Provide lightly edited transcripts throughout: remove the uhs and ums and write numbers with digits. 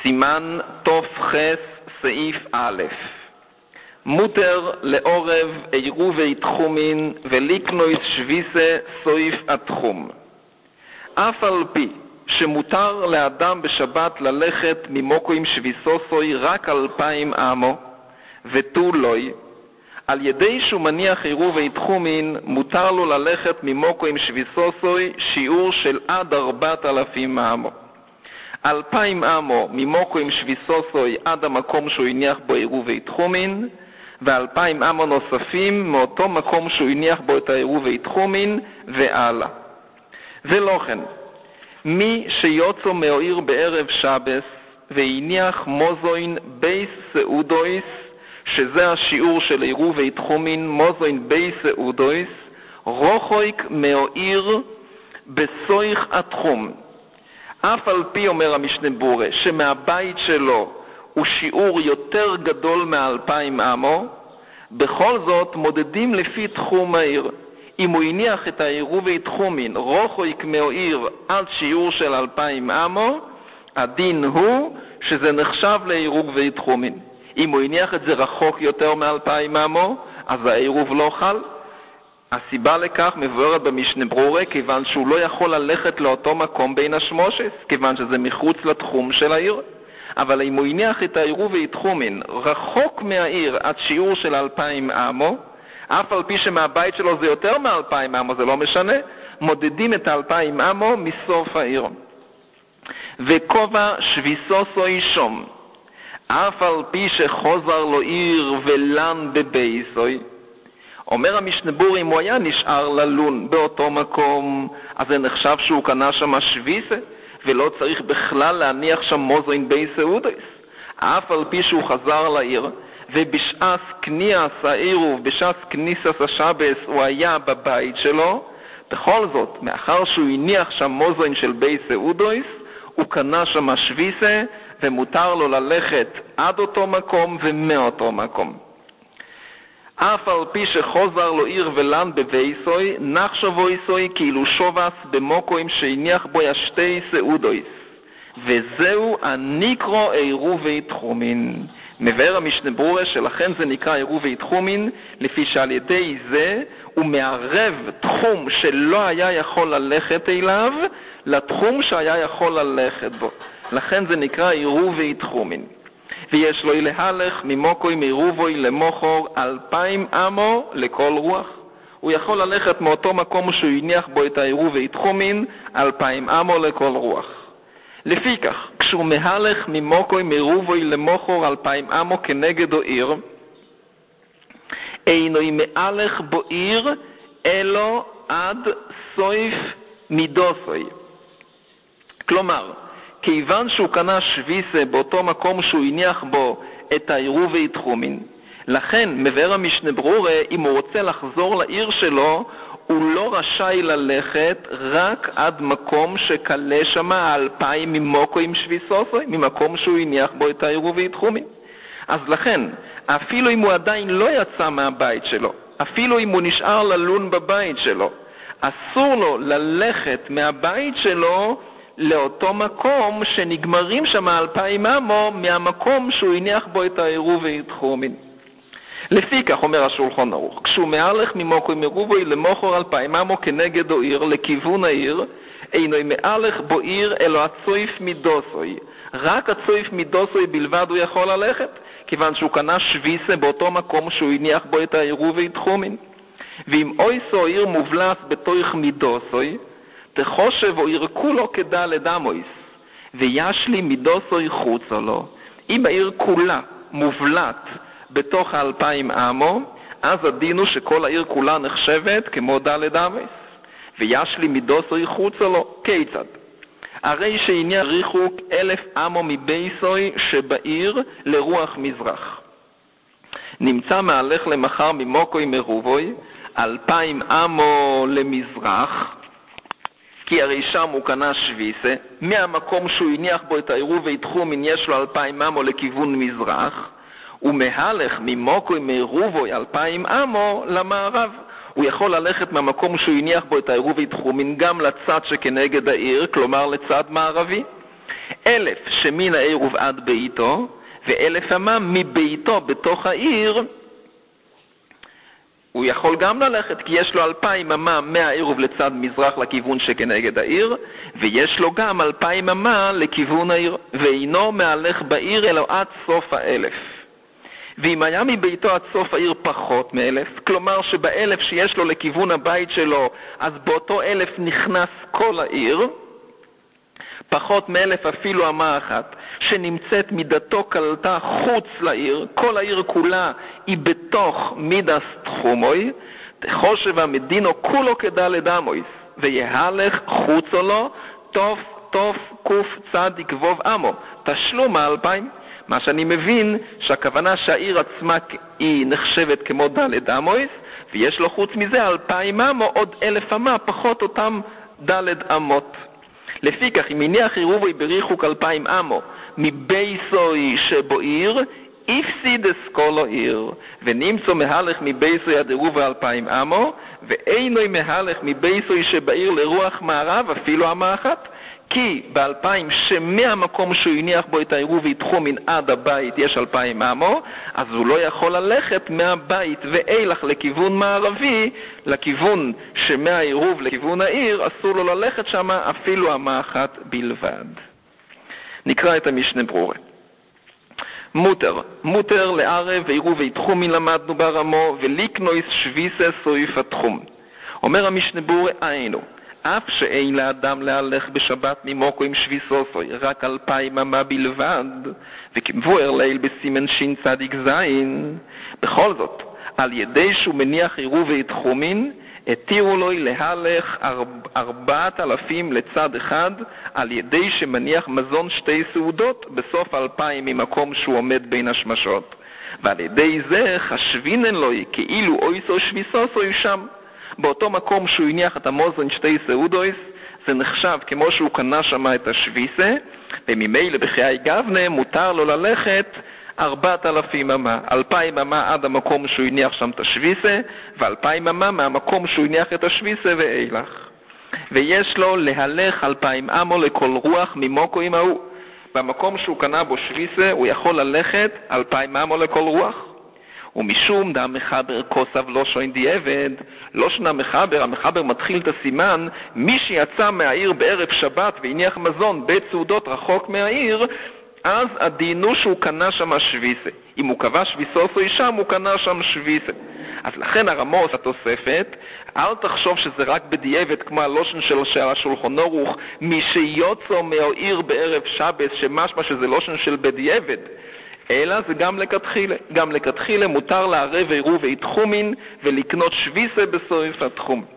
סימן תופח סעיף א'. מותר לעורב עירובי תחומין ולקנויס שוויסה סויף התחום. אף על פי שמותר לאדם בשבת ללכת ממוקוים שוויסוסוי רק 2,000 אמו ותו לוי, על ידי שהוא מניח עירובי תחומין מותר לו ללכת ממוקוים שוויסוסוי שיעור של עד 4,000 אמו. 2,000 אמו ממוקוים שוויסוסוי עד המקום שהוא הניח בו עירובי תחומין, ו2,000 אמו נוספים מאותו מקום שהוא הניח בו את העירובי תחומין והלאה. ולכן, מי שיוצא מהעיר בערב שבס והניח מוזוין בייס סעודויס, שזה השיעור של עירובי תחומין, מוזוין בייס סעודויס, רוחויק מהעיר בסויך התחום. אף על פי, אומר המשנה ברורה, שמהבית שלו הוא שיעור יותר גדול מ2,000 אמו, בכל זאת מודדים לפי תחום העיר. אם הוא הניח את העירובי תחומין רוחויק מהעיר עד שיעור של 2,000 אמו, הדין הוא שזה נחשב לעירובי תחומין. אם הוא הניח את זה רחוק יותר מ2,000 אמו, אז העירוב לא חל. הסיבה לכך מבוארת במשנה ברורה, כיוון שהוא לא יכול ללכת לאותו מקום בין השמושס, כיוון שזה מחוץ לתחום של העיר. אבל אם הוא הניח את העירובי תחומין רחוק מהעיר עד שיעור של 2,000 אמו, אף על פי שמהבית שלו זה יותר מ2,000 אמו, זה לא משנה, מודדים את 2,000 אמו מסוף העיר. וכובע שוויסוסוי שום, אף על פי שחוזר לו עיר ולן בבייסוי, אומר המשנה ברורה, אם הוא היה נשאר ללון באותו מקום, אז זה נחשב שהוא קנה שם שוויסה, ולא צריך בכלל להניח שם מוזוין בייס סעודויס. אף על פי שהוא חזר לעיר, ובשעס קניאס העירוב, בשעס כניסס השבס, הוא היה בבית שלו, בכל זאת, מאחר שהוא הניח שם מוזוין של בייס סעודויס, הוא קנה שם שוויסה, ומותר לו ללכת עד אותו מקום ומאותו מקום. אף על פי שחוזר לו עיר ולן בבייסוי, נחשבו איסוי כאילו שובס במוקוים שהניח בו ישתי סעודויס, וזהו הנקרו עירובי תחומין. מבאר המשנה ברורה שלכן זה נקרא עירובי תחומין, לפי שעל ידי זה הוא מערב תחום שלא היה יכול ללכת אליו לתחום שהיה יכול ללכת בו. לכן זה נקרא עירובי תחומין. ויש לו להלך ממוקוי מעירובוי למוחור 2,000 אמו לכל רוח. הוא יכול ללכת מאותו מקום שהוא הניח בו את העירובי תחומין 2,000 אמו לכל רוח. לפי כך, כשהוא מהלך ממוקוי מעירובוי למוחור 2,000 אמו כנגד או עיר, אינו מהלך בו עיר אלו עד סויף מידוסוי. כלומר, כיוון שהוא קנה שוויסה באותו מקום שהוא הניח בו את העירובי תחומין, לכן מבאר המשנה ברורה, אם הוא רוצה לחזור לעיר שלו, הוא לא רשאי ללכת רק עד מקום שקלה שם 2,000 ממוקוים שוויסוסוי, ממקום שהוא הניח בו את העירובי תחומין. אז לכן, אפילו אם הוא עדיין לא יצא מהבית שלו, אפילו אם הוא נשאר ללון בבית שלו, אסור לו ללכת מהבית שלו לאותו מקום שנגמרים שם 2,000 אמו מהמקום שהוא הניח בו את העירובי תחומין. לפי כך אומר השולחן ערוך, כשהוא מהלך ממוקוים עירובוי למוחור 2,000 אמו כנגד או עיר לכיוון העיר, אינו מהלך בו עיר אלא הצויף מידוסוי. רק הצויף מידוסוי בלבד הוא יכול ללכת, כיוון שהוא קנה שוויסה באותו מקום שהוא הניח בו את העירובי תחומין. ואם אויסו עיר מובלס בתוך מידוסוי, תחושב או ירקו לו כדלת אמויס, וישלי מידוסוי חוצה לו. אם העיר כולה מובלט בתוך 2,000 אמו, אז הדין הוא שכל העיר כולה נחשבת כמו דלת אמויס, וישלי מידוסוי חוצה לו. כיצד? הרי שעניין ריחוק 1,000 אמו מבייסוי שבעיר לרוח מזרח. נמצא מהלך למחר ממוקוי מרובוי 2,000 אמו למזרח, כי הרי שם הוא קנה שוויסה, מהמקום שהוא הניח בו את העירובי תחומין יש לו 2,000 אמו לכיוון מזרח, ומהלך ממוקוי מעירובוי 2,000 אמו למערב. הוא יכול ללכת מהמקום שהוא הניח בו את העירובי תחומין גם לצד שכנגד העיר, כלומר לצד מערבי. 1,000 שמן העירוב עד ביתו, ו1,000 אמה מביתו בתוך העיר. הוא יכול גם ללכת, כי יש לו 2,000 אמה מהעירוב לצד מזרח לכיוון שכנגד העיר, ויש לו גם 2,000 אמה לכיוון העיר, ואינו מהלך בעיר אלא עד סוף 1,000. ואם היה מביתו עד סוף העיר פחות מ1,000, כלומר שב1,000 שיש לו לכיוון הבית שלו, אז באותו 1,000 נכנס כל העיר, פחות מ1,000 אפילו אמה אחת, שנמצאת מידתו קלטה חוץ לעיר, כל העיר כולה היא בתוך מידס תחומוי, תחושב המדינו כולו כדלת אמויס, ויהלך חוצו לו, תוף קוף צדיק ווב אמו, תשלום 2,000. מה שאני מבין שהכוונה שהעיר עצמה היא נחשבת כמו דלת אמויס, ויש לו חוץ מזה 2,000 אמו, עוד 1,000 אמה, פחות אותם דלת אמות. לפיכך, אם הניח עירובוי בריחוק 2,000 אמו מבייסוי שבו עיר, הפסיד אסכולו עיר, ונמצא מהלך מבייסוי עד עירובוי 2,000 אמו, ואינו מהלך מבייסוי שבעיר לרוח מערב אפילו אמה אחת, כי ב2,000 שמהמקום שהוא הניח בו את העירובי תחומין עד הבית יש 2,000 אמו, אז הוא לא יכול ללכת מהבית ואילך לכיוון מערבי, לכיוון שמהעירוב לכיוון העיר, אסור לו ללכת שם אפילו אמה אחת בלבד. נקרא את המשנה ברורה. מותר לערב ועירובי תחומין למדנו ברמו, וליקנויס שביסה סויף התחום. אומר המשנה ברורה, היינו, אף שאין לאדם להלך בשבת ממוקו עם שביסוסוי, רק 2,000 אמה בלבד, וכמבואר ליל בסימן שין צדיק זין, בכל זאת, על ידי שהוא מניח עירובי תחומין, התירו לו להלך 4,000 לצד אחד, על ידי שמניח מזון 2 סעודות בסוף 2,000 ממקום שהוא עומד בין השמשות, ועל ידי זה חשבינן לו כאילו אויסו שביסוסוי שם. באותו מקום שהוא הניח את המוזן 2 סעודויס, זה נחשב כמו שהוא קנה שם את השביסה, וממילא בחיי גבנה מותר לו ללכת 4,000 אמה, 2,000 אמה עד המקום שהוא הניח שם את השביסה, ו2,000 אמה מהמקום שהוא הניח את השביסה ואילך. ויש לו להלך 2,000 אמו לכל רוח ממוקו עם ההוא. במקום שהוא קנה בו שביסה הוא יכול ללכת 2,000 אמו לכל רוח. ומשום דה מחבר כוסב לא שוין דיעבד, לא שנה מחבר, המחבר מתחיל את הסימן, מי שיצא מהעיר בערב שבת והניח מזון בית סעודות רחוק מהעיר, אז הדינו שהוא קנה שם שביסה. אם הוא קבע שביסוסו שם, הוא קנה שם שביסה. אז לכן הרמוס התוספת, אל תחשוב שזה רק בדיעבד כמו הלושן של השולחן ערוך, מי שיוצא מהעיר בערב שבת, שמשמע שזה לושן של בדיעבד. אלא זה גם לכתחילה. גם לכתחילה מותר לערב עירובי תחומין ולקנות שביסה בסוף התחום.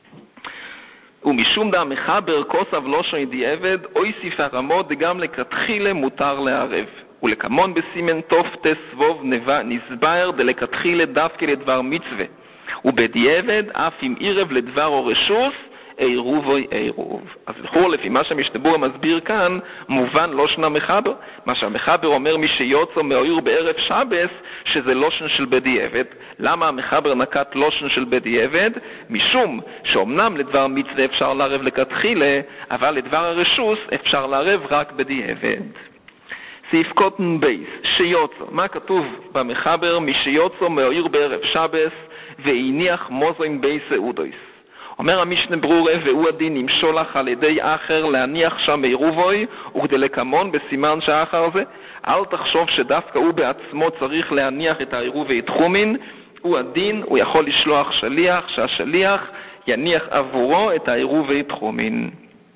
ומשום דה מחבר כוסב לא שוין דיעבד, אויסיף הרמות גם לכתחילה מותר לערב. ולכמון בסימן תוף תסבוב נסבר דלכתחילה דווקא לדבר מצווה. ובדיעבד אף אם עירב לדבר או רשוס, עירובוי עירוב. אז לכאורה לפי מה שהמשנה ברורה מסביר כאן, מובן לא שנה מחבר. מה שהמחבר אומר מי שיוצא מהעיר בערב שבס, שזה לושן של בדיעבד. למה המחבר נקט לושן של בדיעבד? משום שאומנם לדבר מצווה אפשר לערב לכתחילה, אבל לדבר הרשוס אפשר לערב רק בדיעבד. סעיף קוטן בייס, שיוצא. מה כתוב במחבר? מי שיוצא מהעיר בערב שבס והניח מוזוין בייס סעודויס. אומר המשנה ברורה, והוא הדין אם שולח על ידי אחר להניח שם עירובוי, וכדי לקמון בסימן שהאחר זה, אל תחשוב שדווקא הוא בעצמו צריך להניח את העירובי תחומין, הוא הדין, הוא יכול לשלוח שליח, שהשליח יניח עבורו את העירובי תחומין.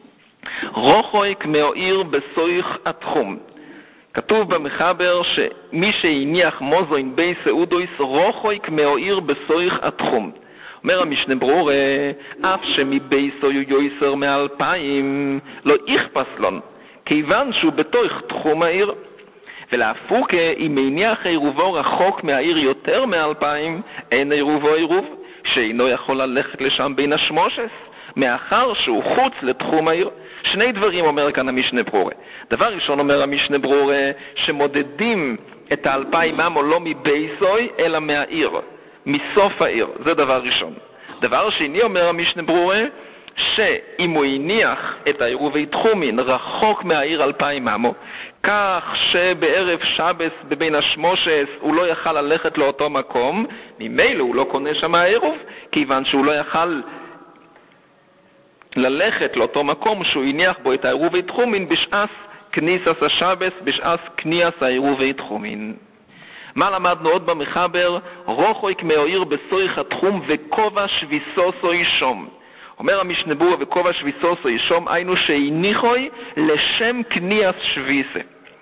רוחוי כמאיר בסויך התחום. כתוב במחבר שמי שהניח מוזוין בי סעודויס רוחוי כמאיר בסויך התחום. אומר המשנה ברורה, אף שמבייסו יויסר 2,000 לא יכפס לון, כיוון שהוא בתוך תחום העיר. ולהפוקה, אם הניח עירובו רחוק מהעיר יותר 2,000, אין עירובו עירוב, שאינו יכול ללכת לשם בין השמושס, מאחר שהוא חוץ לתחום העיר. 2 דברים אומר כאן המשנה ברורה. דבר ראשון אומר המשנה ברורה, שמודדים את 2,000 אמו לא מבייסוי, אלא מהעיר. מסוף העיר, זה דבר ראשון. דבר שני אומר המשנה ברורה, שאם הוא הניח את העירובי תחומין רחוק מהעיר 2,000 אמו, כך שבערב שבס בבין השמושס הוא לא יכל ללכת לאותו מקום, ממילא הוא לא קונה שם העירוב, כיוון שהוא לא יכל ללכת לאותו מקום שהוא הניח בו את העירובי תחומין בשעס כניסס השבס, בשעס כניס העירובי תחומין. מה למדנו עוד במחבר? רוחויק מהעיר בסויך התחום וכובע שביסוסו ישום. אומר המשנה ברורה וכובע שביסוסו ישום, היינו שהניחוי לשם כניס שביסה.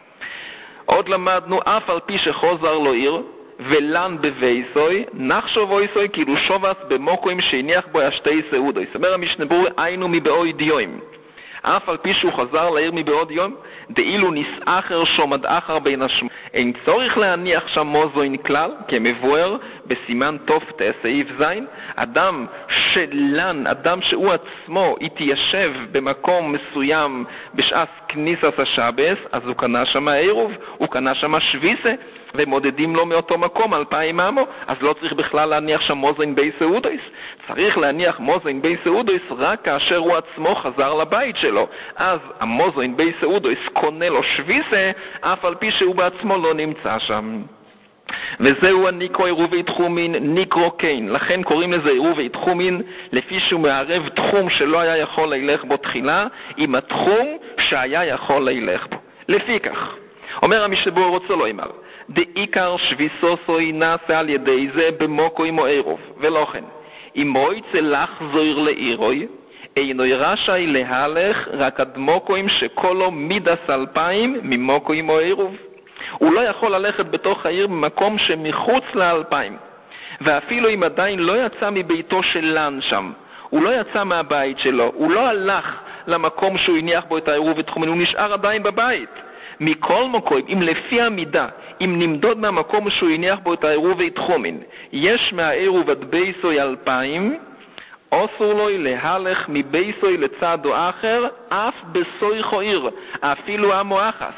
עוד למדנו אף על פי שחוזר לו עיר ולן בבייסוי, נחשוב אויסוי כאילו שובס במוקוים שהניח בו השתי סעודוי. אומר המשנה ברורה היינו מבעוד יום. אף על פי שהוא חזר לעיר מבעוד יום, דאילו נסאחר שומד אחר בין השם. אין צורך להניח שם מוזוין כלל, כמבואר בסימן תופת סעיף זין, אדם שלן, אדם שהוא עצמו התיישב במקום מסוים בשעת כניסת השבס, אז הוא קנה שם עירוב, הוא קנה שם שביסה, ומודדים לו מאותו מקום 2,000 אמו, אז לא צריך בכלל להניח שם מוזוין בי סעודויס. צריך להניח מוזוין בי סעודויס רק כאשר הוא עצמו חזר לבית שלו. אז המוזוין בי סעודויס קונה לו שביסה, אף על פי שהוא בעצמו לא נמצא שם. וזהו הניקרו עירובי תחומין, ניקרו קיין. לכן קוראים לזה עירובי תחומין, לפי שהוא מערב תחום שלא היה יכול לילך בו תחילה, עם התחום שהיה יכול לילך בו. לפי כך, אומר המשנה ברורה רוצה לא אמר, דעיקר שביסוסוי נעשה על ידי זה במוקו עם עירוב, ולא כן. אם מויצא לחזור לעירוי, אינו רשאי להלך רק עד מוקוים שכולו מידס 2,000 ממוקו עם עירוב. הוא לא יכול ללכת בתוך העיר במקום שמחוץ ל2,000. ואפילו אם עדיין לא יצא מביתו של לן שם, הוא לא יצא מהבית שלו, הוא לא הלך למקום שהוא הניח בו את העירוב ותחומין, הוא נשאר עדיין בבית. מכל מקום, אם לפי המידה, אם נמדוד מהמקום שהוא הניח בו את העירוב ותחומין, יש מהעירוב עד בייסוי 2,000, אסור לו להלך מבייסוי לצד או אחר, אף בסויך או עיר, אפילו המואחס.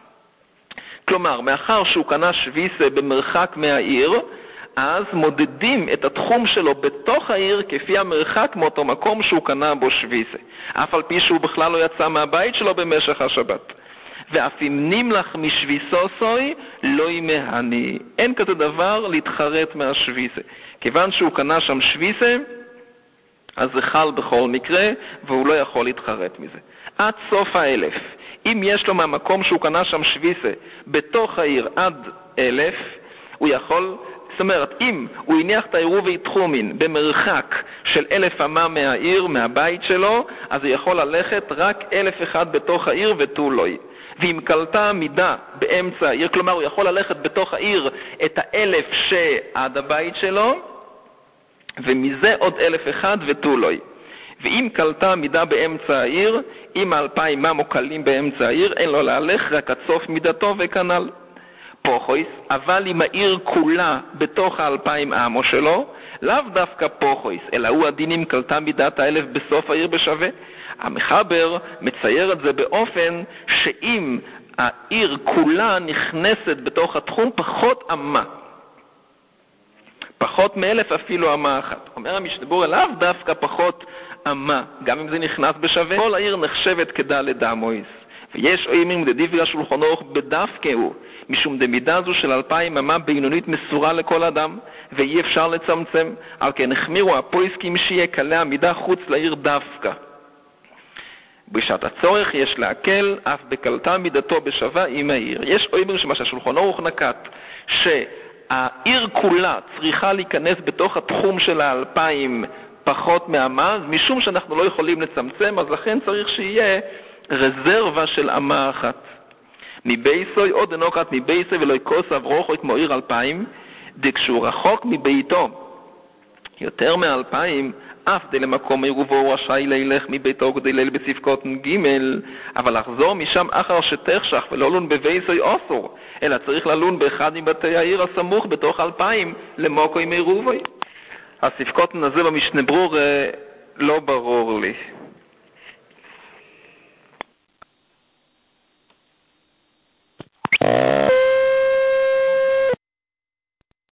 כלומר, מאחר שהוא קנה שביסה במרחק מהעיר, אז מודדים את התחום שלו בתוך העיר כפי המרחק מאותו מקום שהוא קנה בו שביסה, אף על פי שהוא בכלל לא יצא מהבית שלו במשך השבת. ואף אם נמלך משביסוסוי לא ימהני. אין כזה דבר להתחרט מהשביסה. כיוון שהוא קנה שם שביסה, אז זה חל בכל מקרה, והוא לא יכול להתחרט מזה. עד סוף 1,000. אם יש לו מהמקום שהוא קנה שם שביסה בתוך העיר עד 1,000, הוא יכול, זאת אומרת, אם הוא הניח את העירובי תחומין במרחק של 1,000 אמה מהעיר, מהבית שלו, אז הוא יכול ללכת רק 1,001 בתוך העיר ותו לא. ואם קלטה מידה באמצע העיר, כלומר הוא יכול ללכת בתוך העיר את 1,000 שעד הבית שלו, ומזה עוד 1,001 ותו לא. ואם קלטה מידה באמצע העיר, אם 2,000 אמו קלים באמצע העיר, אין לו להלך רק עד סוף מידתו וכנ"ל. פוחויס, אבל אם העיר כולה בתוך 2,000 אמו שלו, לאו דווקא פוחויס, אלא הוא הדין אם קלטה מידת 1,000 בסוף העיר בשווה. המחבר מצייר את זה באופן שאם העיר כולה נכנסת בתוך התחום פחות אמה, פחות מ1,000 אפילו אמה אחת. אומר המשנה ברורה, לאו דווקא פחות אמה, גם אם זה נכנס בשווה, כל העיר נחשבת כדלת אמויס. ויש אומרים דדברי השולחן ערוך בדווקא הוא, משום דמידה זו של 2,000 אמה בינונית מסורה לכל אדם, ואי אפשר לצמצם, על כן החמירו הפויסקים שיהיה קלה המידה חוץ לעיר דווקא. בשעת הצורך יש להקל אף בקלטה מידתו בשווה עם העיר. יש אומרים שמה שהשולחן ערוך נקט, שהעיר כולה צריכה להיכנס בתוך התחום של 2,000 פחות מאמה, משום שאנחנו לא יכולים לצמצם, אז לכן צריך שיהיה רזרבה של אמה אחת. מבייסוי עוד נוקט מבייסוי ולא יקוס אברוכו כמו עיר 2,000, דקשו רחוק מביתו יותר מ2,000, אף די למקום עירובו הוא רשאי לילך מביתו כדי ליל בספקות ג', אבל לחזור משם אחר שתחשך ולא לון בבייסוי אסור, אלא צריך ללון באחד מבתי העיר הסמוך בתוך 2,000 למוקו עם עירובו. הספקות הזה במשנה ברורה לא ברור לי.